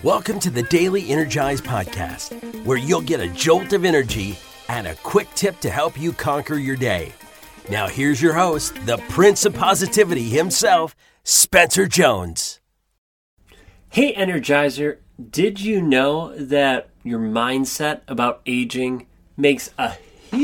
Welcome to the Daily Energize Podcast, where you'll get a jolt of energy and a quick tip to help you conquer your day. Now here's your host, the Prince of Positivity himself, Spencer Jones. Hey Energizer, did you know that your mindset about aging makes a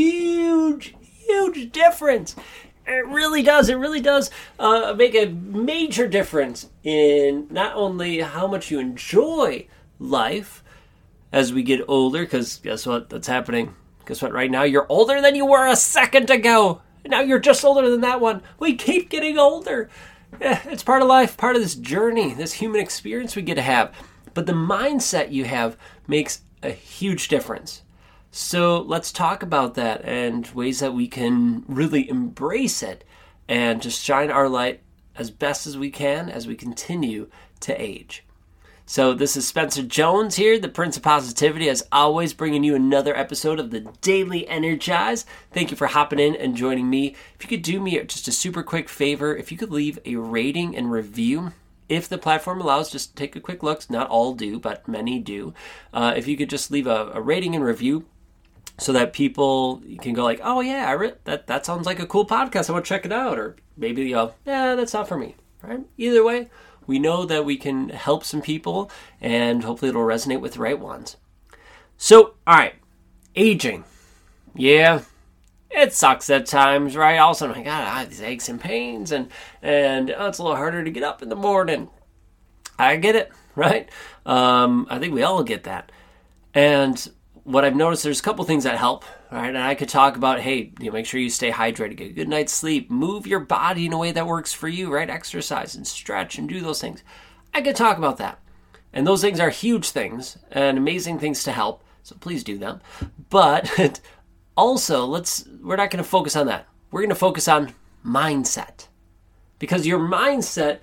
huge difference? It really does. It really does make a major difference in not only how much you enjoy life as we get older, because guess what? That's happening. Guess what? Right now, you're older than you were a second ago. Now you're just older than that one. We keep getting older. It's part of life, part of this journey, this human experience we get to have. But the mindset you have makes a huge difference. So let's talk about that and ways that we can really embrace it and just shine our light as best as we can as we continue to age. So this is Spencer Jones here, the Prince of Positivity, as always, bringing you another episode of the Daily Energize. Thank you for hopping in and joining me. If you could do me just a super quick favor, if you could leave a rating and review, if the platform allows, just take a quick look. Not all do, but many do. If you could just leave a rating and review, so that people can go like, oh yeah, that sounds like a cool podcast. I want to check it out. Or maybe you go, yeah, that's not for me. Right? Either way, we know that we can help some people and hopefully it'll resonate with the right ones. So, all right, aging. Yeah, it sucks at times, right? All of a sudden, my God, I have these aches and pains and it's a little harder to get up in the morning. I get it, right? I think we all get that. And what I've noticed, there's a couple things that help, right? And I could talk about, hey, make sure you stay hydrated, get a good night's sleep, move your body in a way that works for you, right? Exercise and stretch and do those things. I could talk about that. And those things are huge things and amazing things to help, so please do them. But also, we're not going to focus on that. We're going to focus on mindset. Because your mindset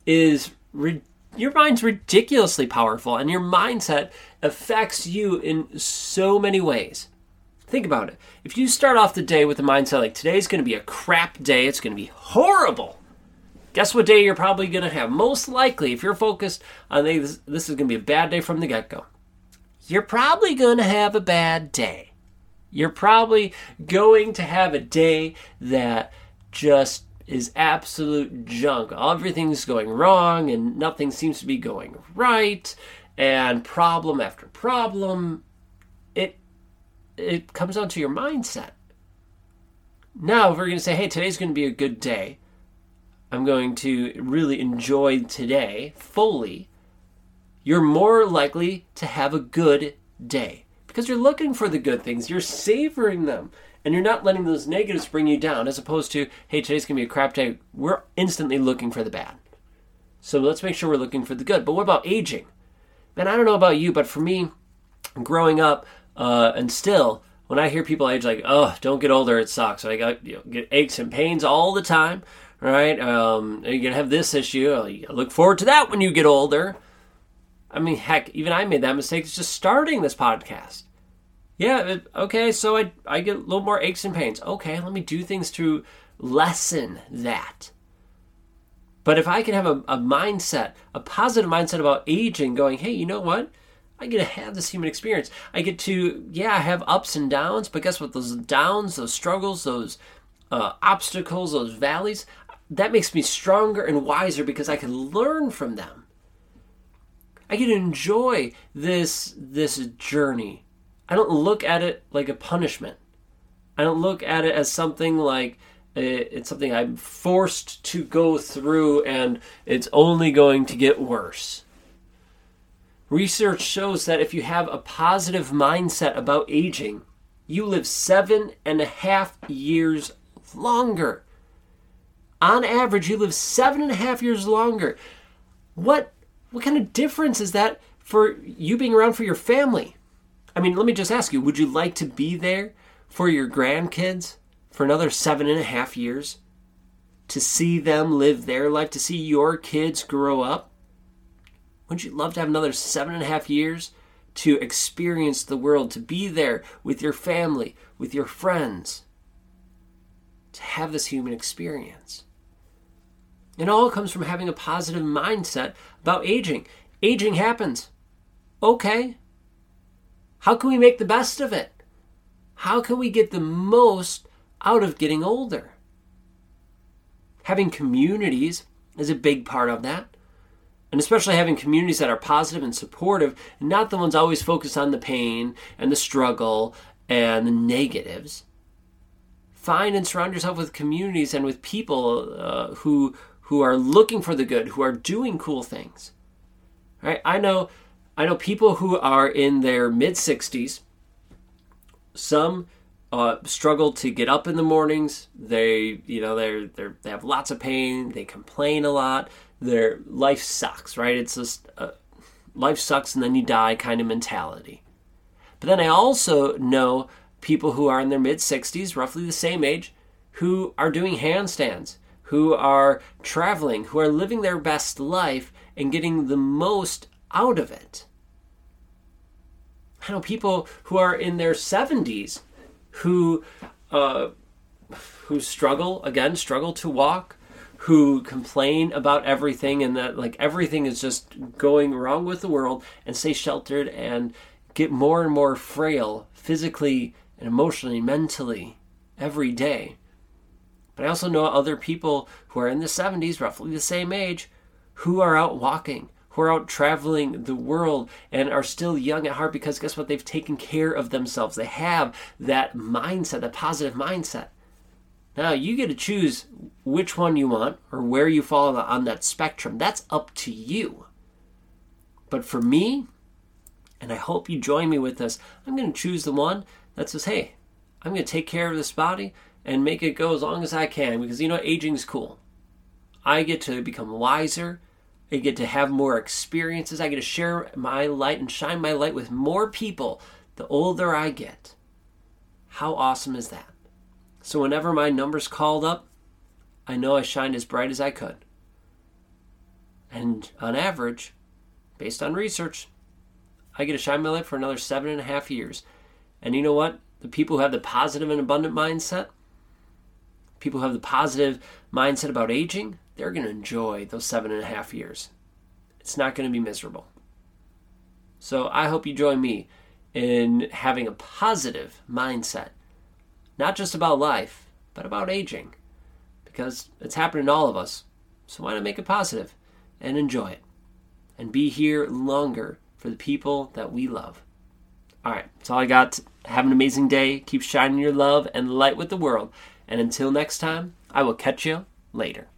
your mind's ridiculously powerful, and your mindset affects you in so many ways. Think about it. If you start off the day with a mindset like, today's going to be a crap day, it's going to be horrible. Guess what day you're probably going to have? Most likely, if you're focused on this is going to be a bad day from the get-go, you're probably going to have a bad day. You're probably going to have a day that just is absolute junk. Everything's going wrong and nothing seems to be going right, and problem after problem. It comes down to your mindset. Now, if we're going to say, hey, today's going to be a good day, I'm going to really enjoy today fully, you're more likely to have a good day because you're looking for the good things, you're savoring them. And you're not letting those negatives bring you down, as opposed to, hey, today's going to be a crap day. We're instantly looking for the bad. So let's make sure we're looking for the good. But what about aging? Man, I don't know about you, but for me, growing up, and still, when I hear people age like, oh, don't get older, it sucks. So I get aches and pains all the time, right? You're going to have this issue. You look forward to that when you get older. I mean, heck, even I made that mistake. It's just starting this podcast. Yeah, okay, so I get a little more aches and pains. Okay, let me do things to lessen that. But if I can have a mindset, a positive mindset about aging, going, hey, you know what? I get to have this human experience. I get to, have ups and downs, but guess what? Those downs, those struggles, those obstacles, those valleys, that makes me stronger and wiser because I can learn from them. I get to enjoy this journey. I don't look at it like a punishment. I don't look at it as something like it's something I'm forced to go through and it's only going to get worse. Research shows that if you have a positive mindset about aging, you live 7.5 years longer. On average, you live 7.5 years longer. What kind of difference is that for you being around for your family? I mean, let me just ask you, would you like to be there for your grandkids for another 7.5 years? To see them live their life, to see your kids grow up? Wouldn't you love to have another 7.5 years to experience the world, to be there with your family, with your friends, to have this human experience? It all comes from having a positive mindset about aging. Aging happens. Okay. How can we make the best of it? How can we get the most out of getting older? Having communities is a big part of that. And especially having communities that are positive and supportive, and not the ones always focused on the pain and the struggle and the negatives. Find and surround yourself with communities and with people who are looking for the good, who are doing cool things. Right? I know people who are in their mid-60s. Some struggle to get up in the mornings. They have lots of pain. They complain a lot. Their life sucks, right? It's just life sucks and then you die kind of mentality. But then I also know people who are in their mid-60s, roughly the same age, who are doing handstands, who are traveling, who are living their best life and getting the most out of it. I know people who are in their 70s who struggle to walk, who complain about everything and that like everything is just going wrong with the world, and stay sheltered and get more and more frail physically and emotionally, mentally every day. But I also know other people who are in the 70s, roughly the same age, who are out walking, who are out traveling the world and are still young at heart because guess what? They've taken care of themselves. They have that mindset, that positive mindset. Now, you get to choose which one you want or where you fall on that spectrum. That's up to you. But for me, and I hope you join me with this, I'm going to choose the one that says, hey, I'm going to take care of this body and make it go as long as I can because, aging is cool. I get to become wiser. I get to have more experiences. I get to share my light and shine my light with more people the older I get. How awesome is that? So whenever my number's called up, I know I shined as bright as I could. And on average, based on research, I get to shine my light for another 7.5 years. And you know what? The people who have the positive and abundant mindset, people who have the positive mindset about aging, they're going to enjoy those 7.5 years. It's not going to be miserable. So I hope you join me in having a positive mindset. Not just about life, but about aging. Because it's happening to all of us. So why not make it positive and enjoy it? And be here longer for the people that we love. All right, that's all I got. Have an amazing day. Keep shining your love and light with the world. And until next time, I will catch you later.